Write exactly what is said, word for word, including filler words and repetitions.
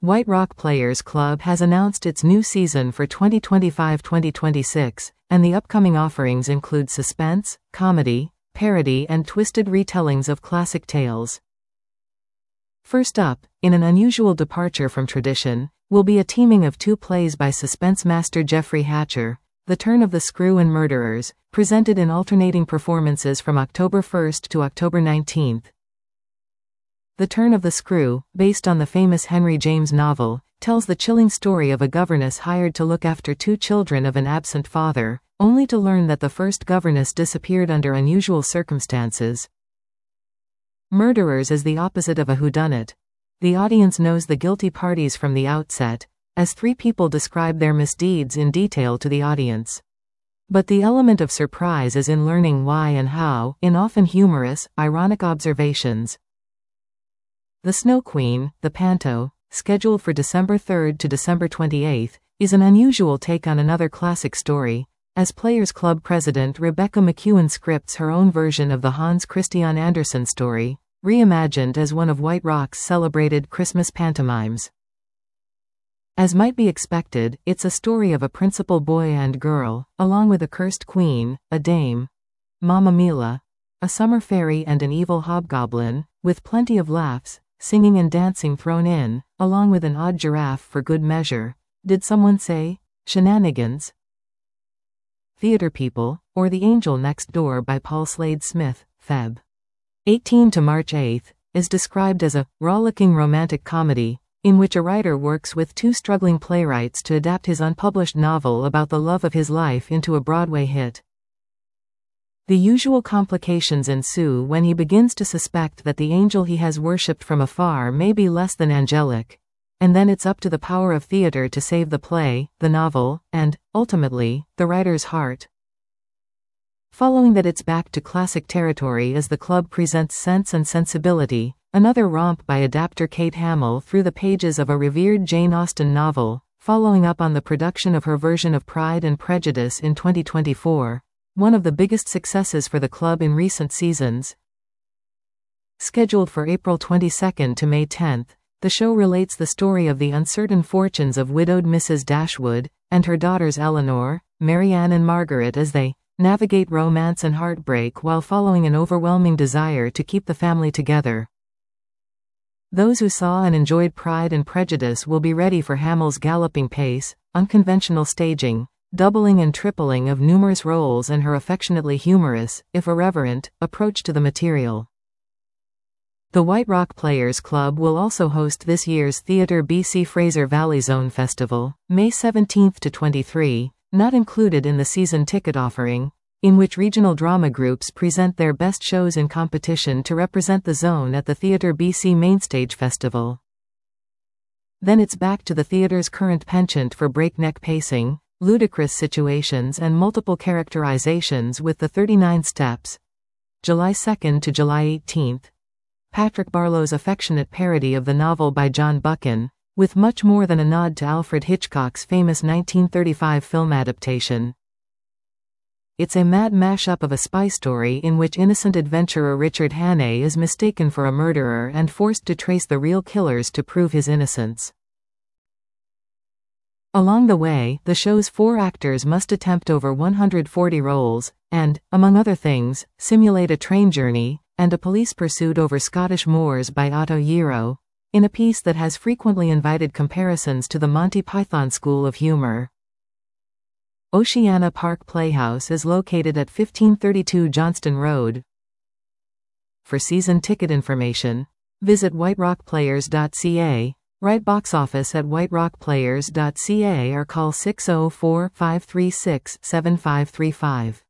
White Rock Players Club has announced its new season for twenty twenty-five twenty twenty-six, and the upcoming offerings include suspense, comedy, parody and twisted retellings of classic tales. First up, in an unusual departure from tradition, will be a teaming of two plays by suspense master Jeffrey Hatcher, The Turn of the Screw and Murderers, presented in alternating performances from October first to October nineteenth. The Turn of the Screw, based on the famous Henry James novel, tells the chilling story of a governess hired to look after two children of an absent father, only to learn that the first governess disappeared under unusual circumstances. Murderers is the opposite of a whodunit. The audience knows the guilty parties from the outset, as three people describe their misdeeds in detail to the audience. But the element of surprise is in learning why and how, in often humorous, ironic observations. The Snow Queen, the Panto, scheduled for December third to December twenty-eighth, is an unusual take on another classic story, as Players Club president Rebecca McEwen scripts her own version of the Hans Christian Andersen story, reimagined as one of White Rock's celebrated Christmas pantomimes. As might be expected, it's a story of a principal boy and girl, along with a cursed queen, a dame, Mamma Mila, a summer fairy and an evil hobgoblin, with plenty of laughs, singing and dancing thrown in, along with an odd giraffe for good measure. Did someone say shenanigans? Theater People, or The Angel Next Door by Paul Slade Smith, February eighteenth to March eighth, is described as a rollicking romantic comedy, in which a writer works with two struggling playwrights to adapt his unpublished novel about the love of his life into a Broadway hit. The usual complications ensue when he begins to suspect that the angel he has worshipped from afar may be less than angelic, and then it's up to the power of theater to save the play, the novel, and, ultimately, the writer's heart. Following that, it's back to classic territory as the club presents Sense and Sensibility, another romp by adapter Kate Hamill through the pages of a revered Jane Austen novel, following up on the production of her version of Pride and Prejudice in twenty twenty-four. One of the biggest successes for the club in recent seasons. Scheduled for April twenty-second to May tenth, the show relates the story of the uncertain fortunes of widowed Missus Dashwood, and her daughters Eleanor, Marianne and Margaret as they navigate romance and heartbreak while following an overwhelming desire to keep the family together. Those who saw and enjoyed Pride and Prejudice will be ready for Hamill's galloping pace, unconventional staging, doubling and tripling of numerous roles and her affectionately humorous, if irreverent, approach to the material. The White Rock Players Club will also host this year's Theatre B C Fraser Valley Zone Festival, May seventeenth to twenty-third, not included in the season ticket offering, in which regional drama groups present their best shows in competition to represent the zone at the Theatre B C Mainstage Festival. Then it's back to the theatre's current penchant for breakneck pacing, ludicrous situations and multiple characterizations with the thirty-nine Steps, July second to July eighteenth. Patrick Barlow's affectionate parody of the novel by John Buchan, with much more than a nod to Alfred Hitchcock's famous nineteen thirty-five film adaptation. It's a mad mashup of a spy story in which innocent adventurer Richard Hannay is mistaken for a murderer and forced to trace the real killers to prove his innocence. Along the way, the show's four actors must attempt over one hundred forty roles, and, among other things, simulate a train journey, and a police pursuit over Scottish moors by Otto Giro, in a piece that has frequently invited comparisons to the Monty Python school of humor. Oceana Park Playhouse is located at fifteen thirty-two Johnston Road. For season ticket information, visit white rock players dot c a. Write box office at white rock players dot c a or call six oh four, five three six, seven five three five.